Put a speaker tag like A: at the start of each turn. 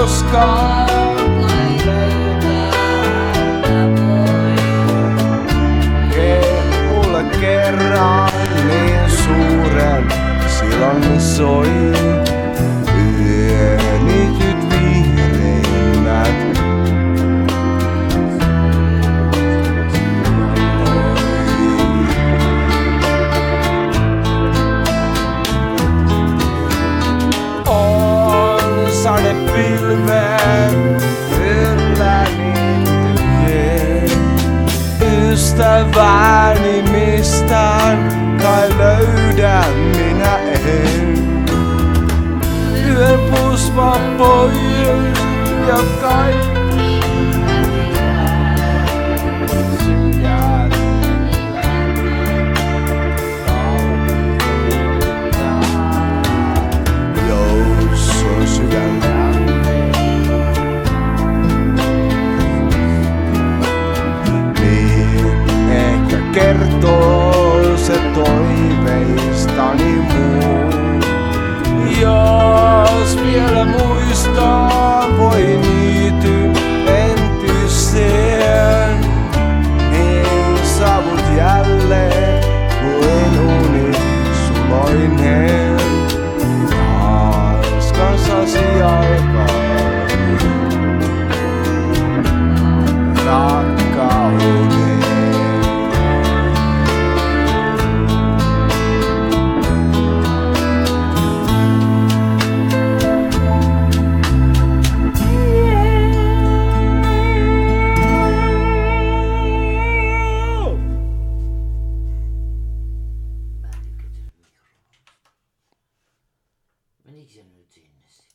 A: koskaan mulle kerran niin suuren silon soi. Yönityt vihreimmät on sadepilven ylläni tyhjeen. Ystäväni mistään kai löydä minä en. Yön pusma pois ja kaikki jos on sydän niin ehkä kertoo se toiveistani muu. Jos vielä muistaa, voi niity entiseen, niin saavut jälleen kuin uni suloineen. Taas kanssasi alkaa rakkauden.
B: Menikö se nyt sinne?